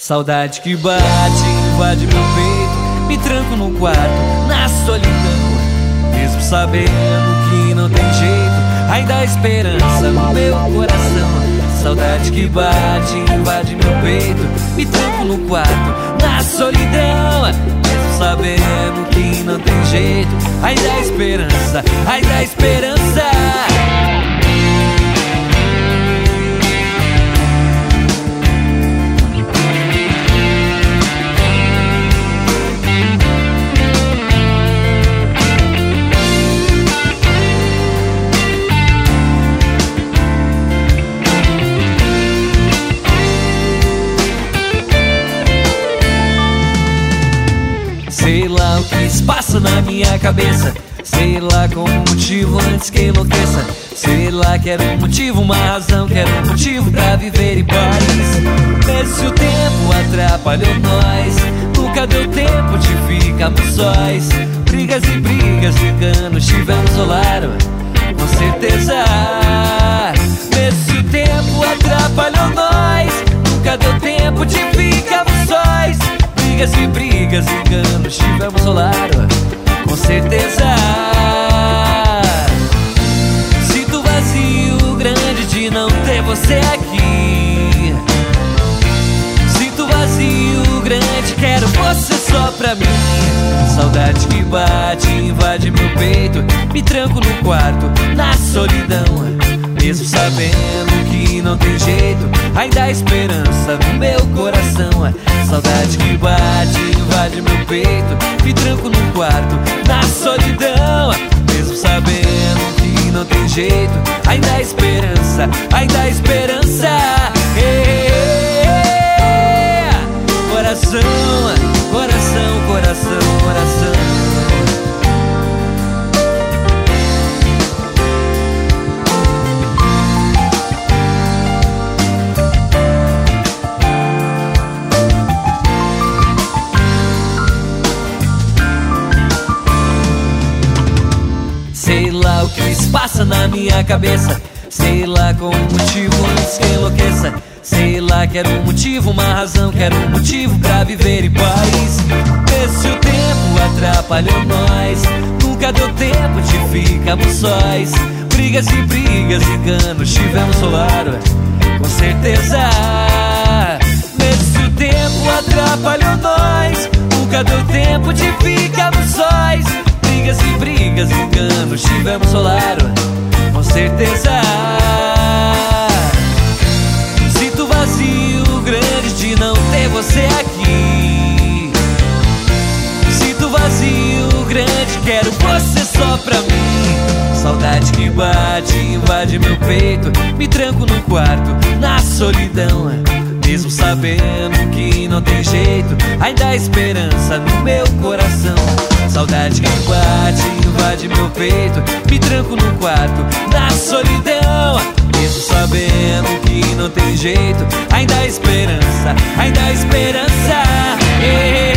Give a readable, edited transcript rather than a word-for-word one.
Saudade que bate, invade meu peito, me tranco no quarto, na solidão. Mesmo sabendo que não tem jeito, ainda há esperança no meu coração. Saudade que bate, invade meu peito, me tranco no quarto, na solidão. Mesmo sabendo que não tem jeito, ainda há esperança, ainda há esperança. Sei lá o que se passa na minha cabeça, sei lá qual o motivo antes que enlouqueça. Sei lá, quero um motivo, uma razão, quero um motivo pra viver em paz. Mesmo se o tempo atrapalhou nós, nunca deu tempo de ficarmos sós. Brigas e brigas, enganos, tivemos ao lado, com certeza. Mesmo se o tempo atrapalhou nós, nunca deu tempo de ficarmos sós. Brigas e brigas, enganos, tivemos ao lado, com certeza. Sinto o vazio grande de não ter você aqui. Sinto o vazio grande, quero você só pra mim. Saudade que bate, invade meu peito, me tranco no quarto, na solidão. Mesmo sabendo que não tem jeito, ainda há esperança no meu coração. Saudade que bate, invade meu peito, me tranco no quarto, na solidão. Mesmo sabendo que não tem jeito, ainda há esperança, ainda há esperança. Coração, coração, coração, coração. Sei lá o que se passa na minha cabeça, sei lá qual o motivo antes que enlouqueça. Sei lá, quero um motivo, uma razão, quero um motivo pra viver em paz. Mesmo se o tempo atrapalhou nós, nunca deu tempo de ficarmos sós. Brigas e brigas, enganos, tivemos ao lado, com certeza. Mesmo se o tempo atrapalhou nós, nunca deu tempo de ficarmos sós. Brigas e brigas, enganos, tivemos ao lado, com certeza. Sinto vazio grande de não ter você aqui. Sinto vazio grande, quero você só pra mim. Saudade que bate, invade meu peito, me tranco no quarto, na solidão. Mesmo sabendo que não tem jeito, ainda há esperança no meu coração. Saudade que bate, invade meu peito, me tranco no quarto, na solidão. Mesmo sabendo que não tem jeito, ainda há esperança, ainda há esperança.